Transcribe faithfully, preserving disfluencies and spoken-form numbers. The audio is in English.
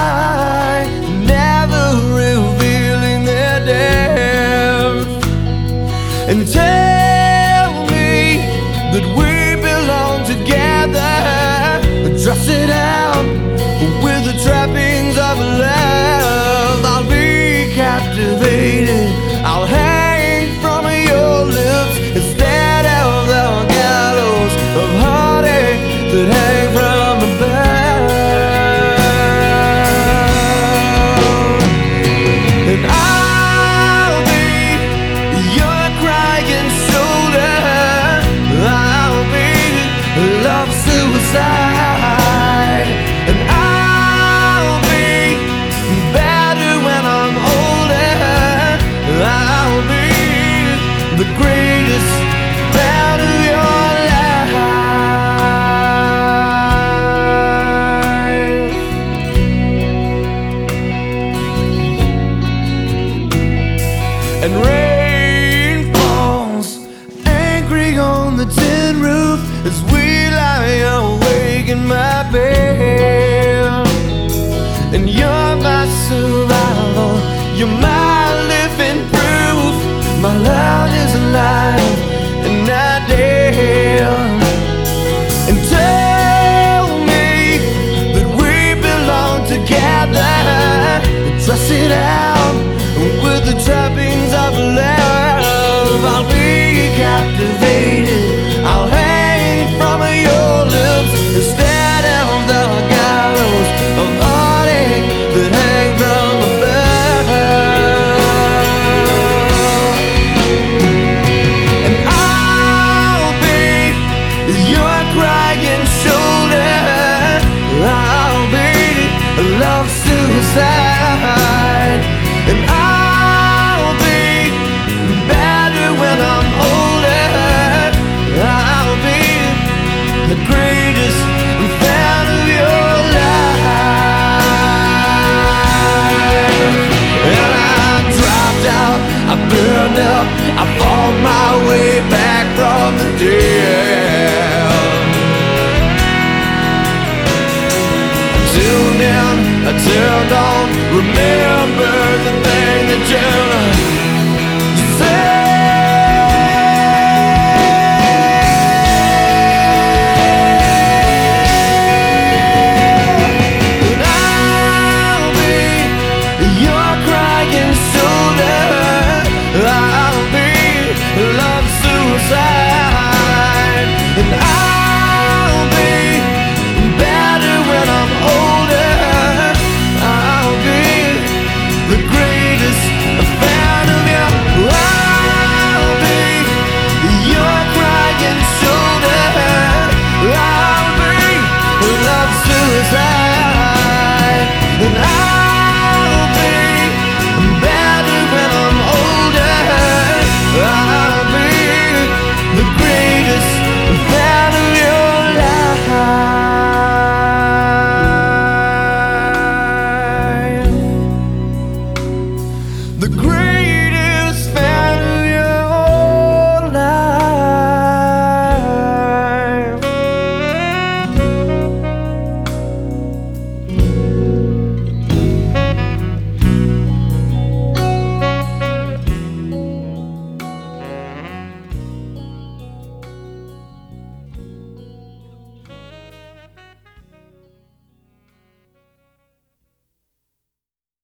lie, never revealing their depth, and tell me that we belong together, trusted out with the trappings of love. I'll be captivated, I'll hang from your lips instead of the gallows of heartache that hang from above. And I'll be your crying shoulder, I'll be love suicide, and I'll be better when I'm older. I'll be the greatest part of your life. And rain falls angry on the tin roof as we lie awake in my bed. And you're my survival, you're my living proof. My love is alive and not dead. And tell me that we belong together, trust it out with the trappings of love. I'll be captivated, I'll hang from your lips instead of the gallows of heartache that hang from above. And I'll be your crying shoulder, I'll be love suicide, and I'll be better when I'm older. I'll be the greatest fan of your life. And I dropped out, I burned up, I fought my way back from the dead. Till then, I turned on, remember the thing that you